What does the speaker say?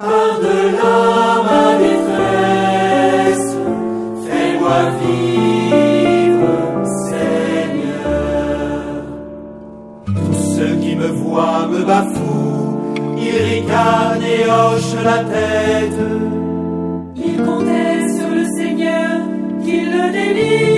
Par-delà ma détresse, fais-moi vivre, Seigneur. Tous ceux qui me voient me bafouent, ils ricanent et hochent la tête. Ils comptaient sur le Seigneur, qu'il le délivre.